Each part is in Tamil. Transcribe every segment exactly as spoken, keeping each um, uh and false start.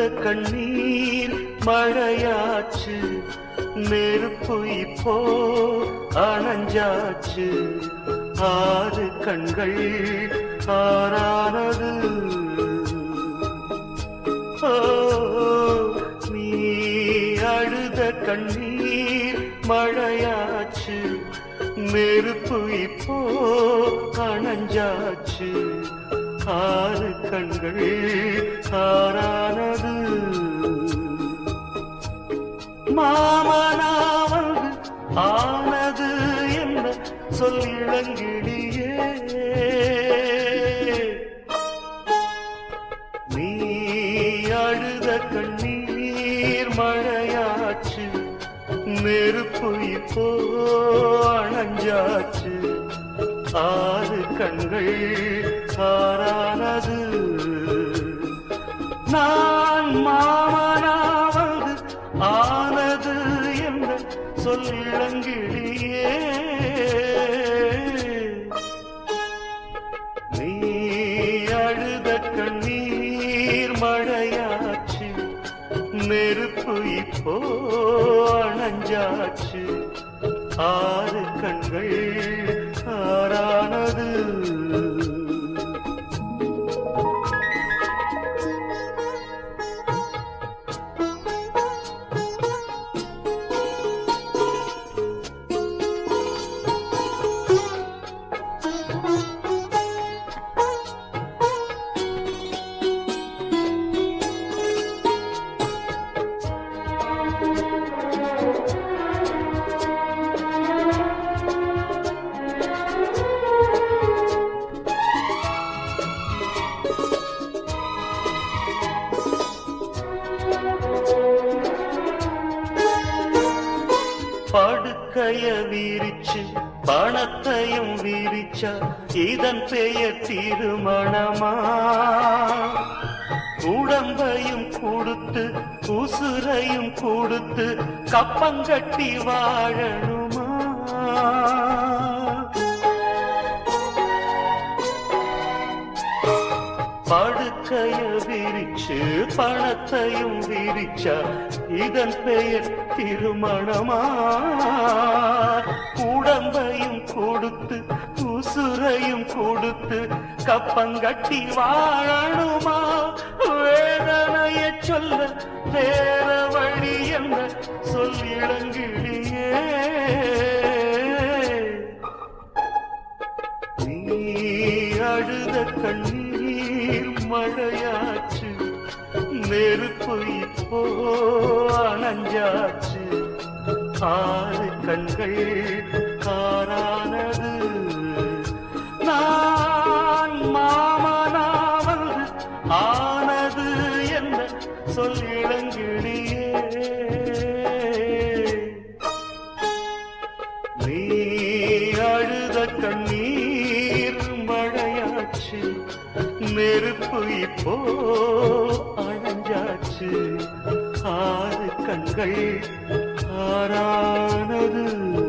கண்ணீர் மழையாச்சு, நெருப்பு இப்போ அணைஞ்சாச்சு, ஆறு கண்கள் ஆறானது. ஓ, நீ அழுத கண்ணீர் மழையாச்சு, நெருப்பு இப்போ அணைஞ்சாச்சு, ஆறு கண்கள் ஆறானது. மாமனாவது ஆனது என்ன சொல் இளங்கிளியே, நீ அழுத கண்ணீர் மழையாச்சு, நெருப்பு இப்போ அணைஞ்சாச்சு, ஆறு கண்கள் ஆறானது. நான் மாமனாவது ஆனது என்ன சொல் இளங்கிளியே, நீ அழுத கண்ணீர் மழையாச்சு, நெருப்பு இப்போ அணைஞ்சாச்சு, ஆறு கண்கள் ஆறானது. படுக்கைய விரிச்சு பணத்தையும் விரிச்சா இதன் பெயர் திருமணமா, உடம்பையும் கொடுத்து உசுரையும் கொடுத்து கப்பங்கட்டி வாழணுமா. படுக்கைய விரிச்சு பணத்தையும் விரிச்சா இதன் பெயர் திருமணமா, உடம்பையும் கொடுத்து உசுரையும் கொடுத்து கப்பங்கட்டி வாழணுமா. வேதனைய சொல்ல வேற வழி என்ன சொல் இளங்கிளியே, நீ அழுத கண்ணீர் மழையாச்சு, நெருப்பு இப்போ அணைஞ்சாச்சு, ஆறு கண்கள் ஆறானது. நான் மாமனாவது ஆனது என்ன சொல் இளங்கிளியே, நீ அழுத கண்ணீர் மழையாச்சு, நெருப்பு இப்போ அணைஞ்சாச்சு, ஆறு கண்கள் ஆறானது.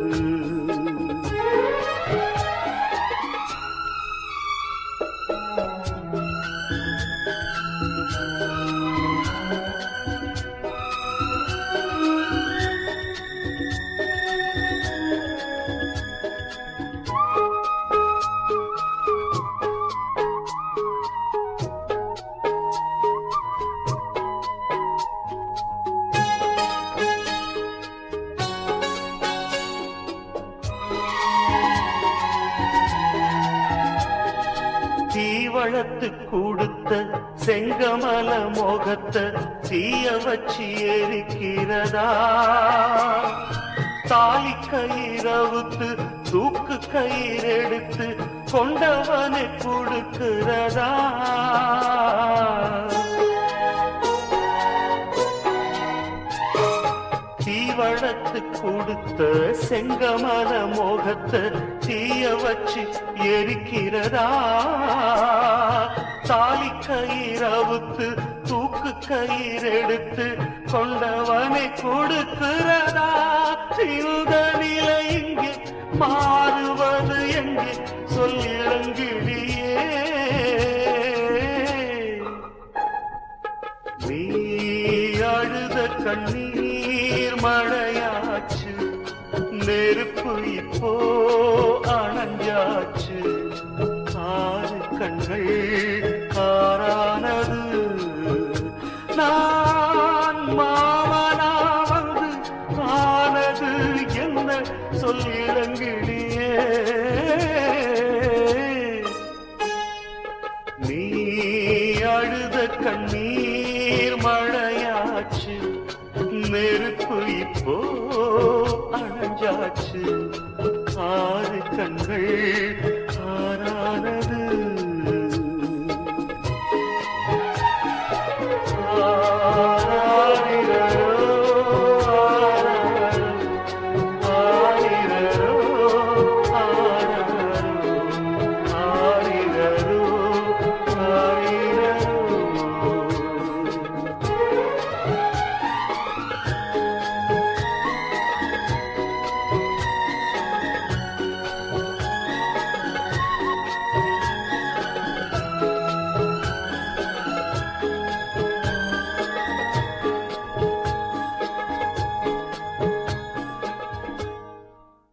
தீவளத்து கொடுத்த செங்கமல மோகத்தை தீய வச்சு எரிக்கிறதா, தாலி கயிறவுத்து தூக்கு கயிறெடுத்து கொண்டவனை கொடுக்கிறதா. தீவளத்து கொடுத்த செங்கமல மோகத்தை தீய வச்சு எரிக்கிறதா, தாலி கயிறவுத்து தூக்கு கயிறெடுத்து கொண்டவனை கொடுக்கிறதா. இந்த நிலை இங்கே மாறுவது எங்கே சொல் இளங்கிளியே, நீ கண்ணீர் மழையாச்சு நெருப்பு இப்போ அணைஞ்சாச்சு ஆறு கண்கள் ஆறானது நான் மாமனாவது ஆனது என்ன சொல்லிடங்கிலேயே நீ அழுத கண்ணீர் மழையாச்சு நெருப்பு இப்போ அணைஞ்சாச்சு ஆறு கண்கள்